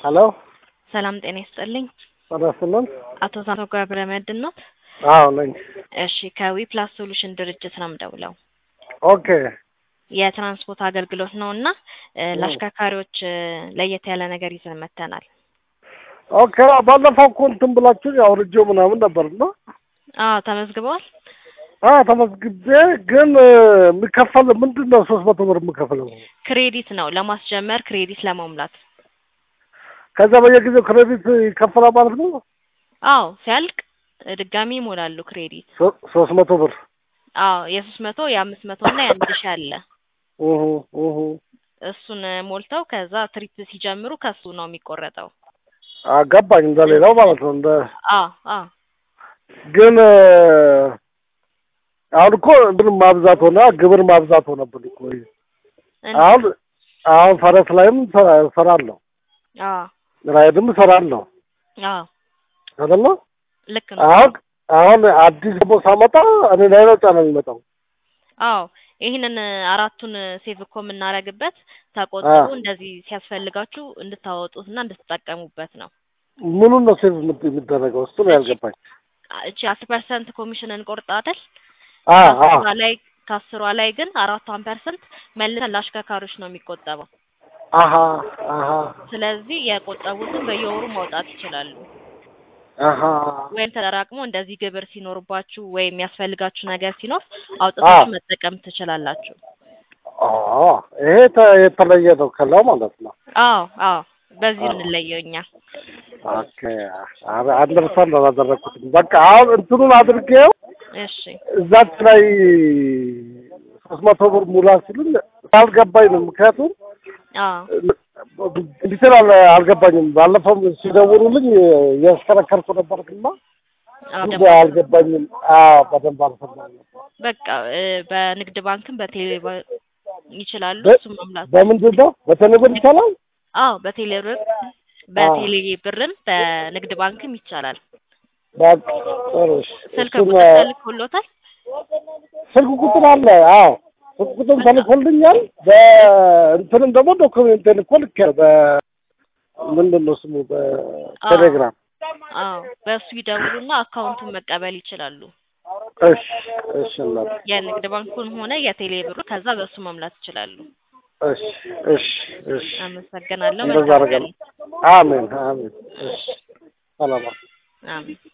ሄሎ ሰላም ጤና ይስጥልኝ። ሰላም አቶ ሳንቶ ገብረመድህን ነው? አዎ ነኝ። እሺ ከዊፕላስ ሶሉሽን ድርጅት ነው የምደውለው። ኦኬ የትራንስፖርት አገልግሎት ነውና ለአሽከርካሪዎች ለየት ያለ ነገር ይዘን መተናል። ኦኬ ባለፈው እኮ እንትን ብላችሁ አውርጄው ምናምን ነበርና ተመዝግበዋል? ተመዝግቤ ግን የሚከፈል ምንድነው 300 ብር የምከፍለው? ክሬዲት ነው ለማስጀመር ክሬዲት ለመሙላት። ከዛ በየጊዜው ክሬዲት ይከፈላል ማለት ነው? አዎ ሲያልቅ ድጋሚ ይሞላሉ ክሬዲት 300 ብር። የ300 የ500 እና የ1000 አለ። እሱን ሞልተው ከዛ ትሪፕ ሲጀምሩ ከሱ ነው የሚቆረጠው። ገባኝ እንደሌላው ማለት ነው እንደ ግን አሁን እኮ ግን ማብዛት ሆነ ግብር ማብዛት ሆነብን እኮ። አሁን ፈረስ ላይም ሰራለሁ። ራይድም ሰራለሁ። አይደለ? ልክ ነው። አሁን አዲስ ደግሞ ሳመጣ እኔ ላይ ነው ጫና የሚመጣው። ይሄንን አራቱን ሴቭ እኮ የምናረግበት ተቆጥቡ እንደዚህ ሲያስፈልጋችሁ እንድታወጡትና እንድትጠቀሙበት ነው። ምኑን ነው ሴቭ የሚደረገው? እሱ ነው ያልገባኝ። እቺ 10% ኮሚሽን እንቆርጣ አይደል? ላይ ከ10 ላይ ግን 4% መልሰን ለአሽከርካሪዎች ነው የሚቆጠበው። ስለዚህ የቆጠቡትን በየወሩ ማውጣት ይችላሉ። ወይም ተራቅሞ እንደዚህ ግብር ሲኖርባችሁ ወይ የሚያስፈልጋችሁ ነገር ሲኖር አውጥታችሁ መጠቀም ትችላላችሁ። ይሄ የተለየ ነው ከላው ማለት ነው። በዚህ እንለየውኛ። ኦኬ አንደርስታንድ አላደረኩትም። በቃ አሁን እንትኑን አድርጌው እዛች ላይ 300 ብር ሙላ ሲሉኝ አልገባኝ ነው። ምክንያቱም ዲቴል አልገባኝም። ባለፈው ሲደውሉልኝ ያስከረከርኩ ነበርና አልገባኝም። በደንብ አልሰማኝም። በቃ በንግድ ባንክም በቴሌ ይችላሉ። እሱም መምላት በምንድን ነው? በቴሌ ብር ይቻላል? በቴሌ ብርም በንግድ ባንክም ይቻላል። በቃ ጥሩሽ። ስልክ ቁጥር ተልኮሎታል? ስልክ ቁጥር አለ? ስልክ ቁጥር ተልኮልኛል። በእንትንም ደግሞ ዶክመንት ልኮልክ በምንድን ነው ስሙ በቴሌግራም። በሱ ይደውሉና አካውንቱን መቀበል ይችላሉ። እሺ እናት። የንግድ ባንኩን ሆነ የቴሌ ብሩ ከዛ በሱ መምላት ይችላሉ። እሺ አመሰግናለሁ። አሜን። ሰላም። አሜን።